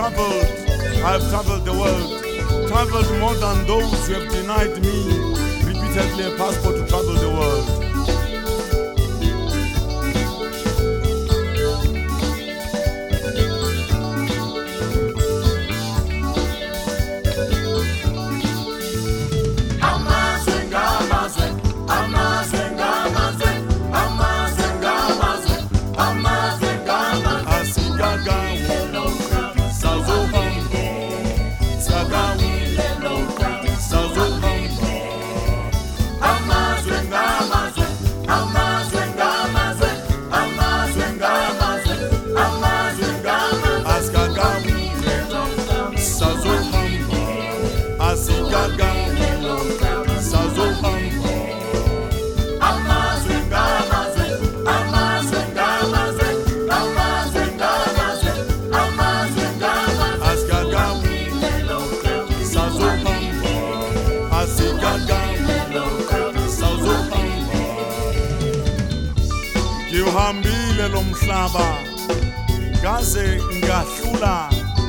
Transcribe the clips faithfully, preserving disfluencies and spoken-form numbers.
traveled, I have traveled the world, traveled more than those who have denied me repeatedly a passport to travel the world. Ngihambile lo mhlaba ngaze ngahlula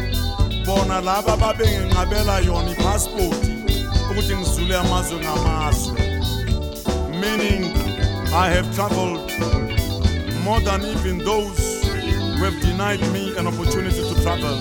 bona laba babenginqabela yona ipassport ukuthi ngizule amazwe ngamazwe, meaning I have traveled more than even those who have denied me an opportunity to travel.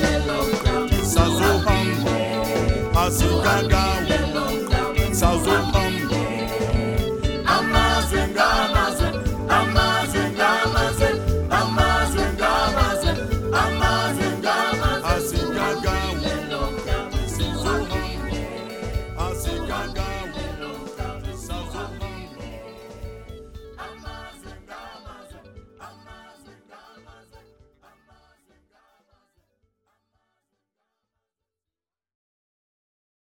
Sazohamba, Sazohamba.